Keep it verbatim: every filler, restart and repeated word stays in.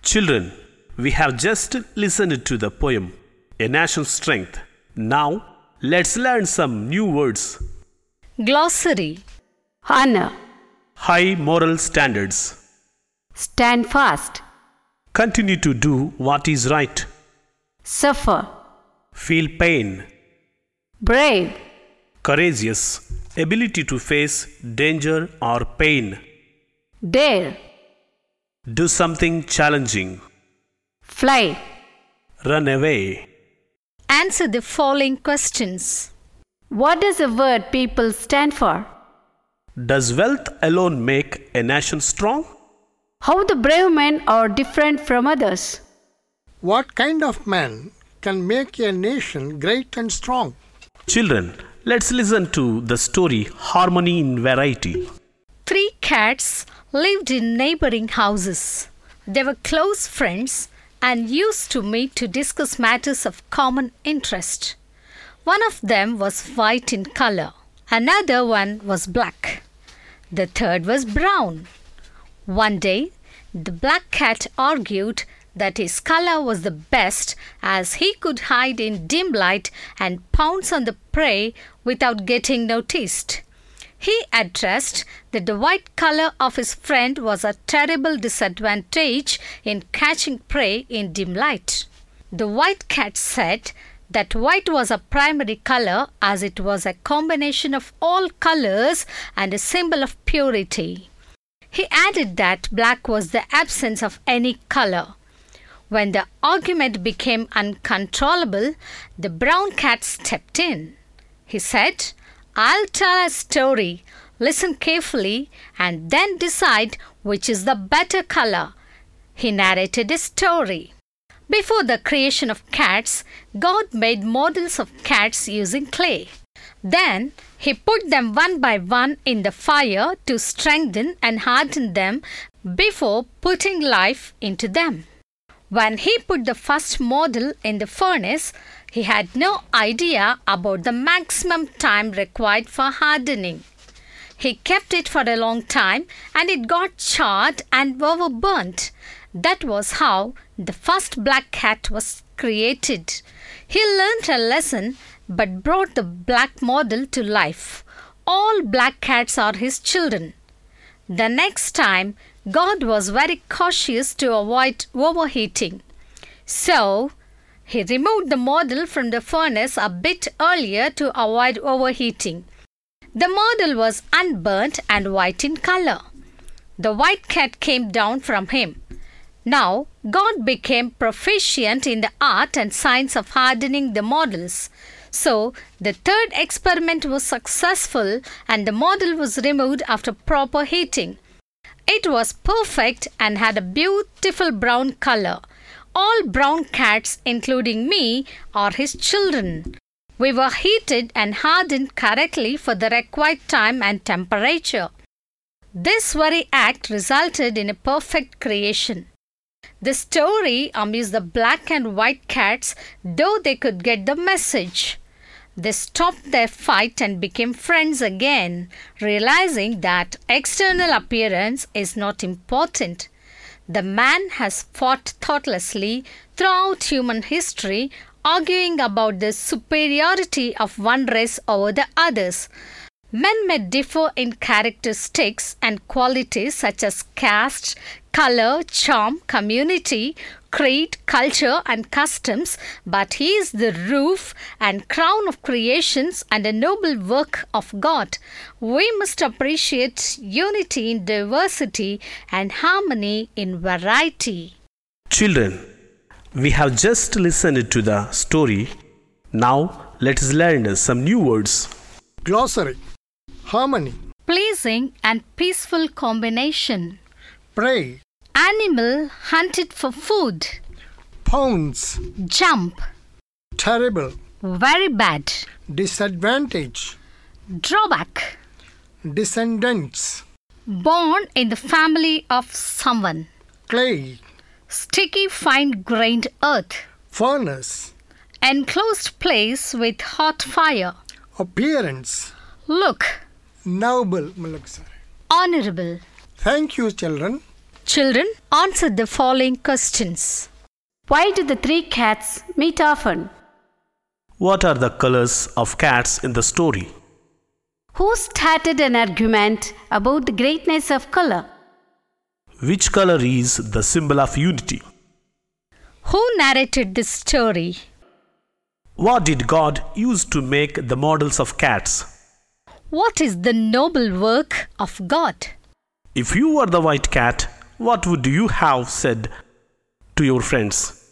Children, we have just listened to the poem, A Nation's Strength. Now, let's learn some new words. Glossary. Honor. High moral standards. Stand fast. Continue to do what is right. Suffer. Feel pain. Brave. Courageous. Ability to face danger or pain. Dare. Do something challenging. Fly. Run away. Answer the following questions. What does the word people stand for? Does wealth alone make a nation strong? How the brave men are different from others? What kind of man can make a nation great and strong? Children, let's listen to the story Harmony in Variety. Three cats lived in neighboring houses. They were close friends and used to meet to discuss matters of common interest. One of them was white in color. Another one was black. The third was brown. One day, the black cat argued that his color was the best as he could hide in dim light and pounce on the prey without getting noticed. He addressed that the white color of his friend was a terrible disadvantage in catching prey in dim light. The white cat said that white was a primary color as it was a combination of all colors and a symbol of purity. He added that black was the absence of any color. When the argument became uncontrollable, the brown cat stepped in. He said, "I'll tell a story. Listen carefully and then decide which is the better color." He narrated a story. Before the creation of cats, God made models of cats using clay. Then he put them one by one in the fire to strengthen and harden them before putting life into them. When he put the first model in the furnace, he had no idea about the maximum time required for hardening. He kept it for a long time and it got charred and overburnt. That was how the first black cat was created. He learned a lesson but brought the black model to life. All black cats are his children. The next time, God was very cautious to avoid overheating. So, he removed the model from the furnace a bit earlier to avoid overheating. The model was unburnt and white in color. The white cat came down from him. Now, God became proficient in the art and science of hardening the models. So, the third experiment was successful and the model was removed after proper heating. It was perfect and had a beautiful brown color. All brown cats, including me, are his children. We were heated and hardened correctly for the required time and temperature. This very act resulted in a perfect creation. The story amused the black and white cats, though they could get the message. They stopped their fight and became friends again, realizing that external appearance is not important. The man has fought thoughtlessly throughout human history, arguing about the superiority of one race over the others. Men may differ in characteristics and qualities such as caste, color, charm, community, creed, culture, and customs, but he is the roof and crown of creations and a noble work of God. We must appreciate unity in diversity and harmony in variety. Children, we have just listened to the story. Now, let us learn some new words. Glossary. Harmony. Pleasing and peaceful combination. Prey. Animal hunted for food. Pounce. Jump. Terrible. Very bad. Disadvantage. Drawback. Descendants. Born in the family of someone. Clay. Sticky fine-grained earth. Furnace. Enclosed place with hot fire. Appearance. Look. Noble. Honorable. Thank you, children. Children, answer the following questions. Why do the three cats meet often? What are the colors of cats in the story? Who started an argument about the greatness of color? Which color is the symbol of unity? Who narrated this story? What did God use to make the models of cats? What is the noble work of God? If you were the white cat, what would you have said to your friends?